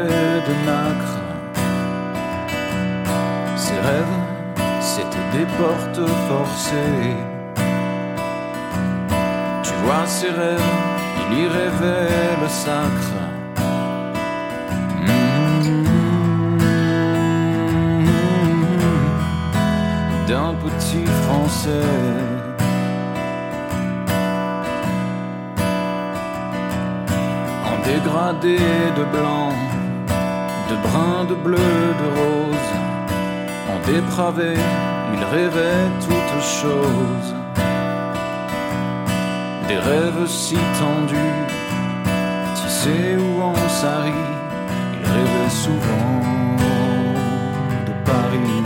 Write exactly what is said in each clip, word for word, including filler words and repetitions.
rêvait de nacre. Ses rêves, c'était des portes forcées. Tu vois ses rêves, il y rêvait le sacre. D'un petit Français. En dégradé de blanc, de brun, de bleu, de rose, en dépravé, il rêvait toutes choses. Des rêves si tendus, tissés ou en sari, il rêvait souvent de Paris.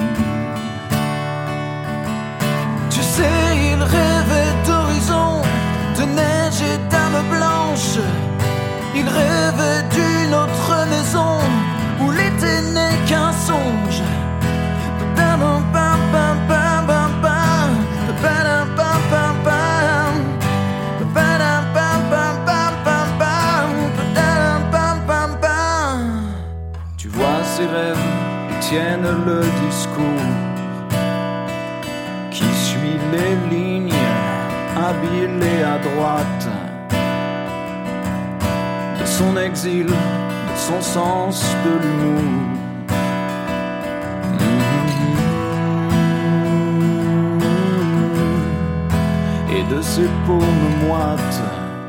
Tu sais, il rêvait d'horizon, de neige et d'âme blanche. Il rêvait d'une autre maison où l'été n'est qu'un songe. Tu vois ces rêves, ils tiennent le discours qui suit les lignes, habillées à droite de son exil, de son sens de l'humour. Et de ses paumes moites.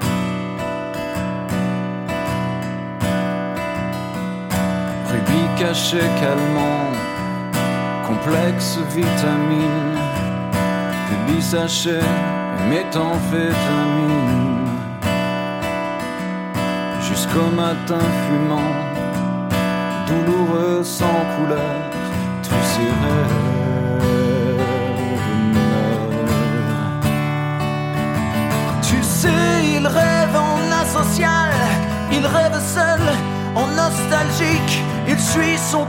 Rubis caché calmant, complexe vitamine, rubis sachet, méthamphétamine. Jusqu'au matin fumant, douloureux sans couleur, tous ces rêves meurent. Tu sais, il rêve en asocial, il rêve seul, en nostalgique. Il suit son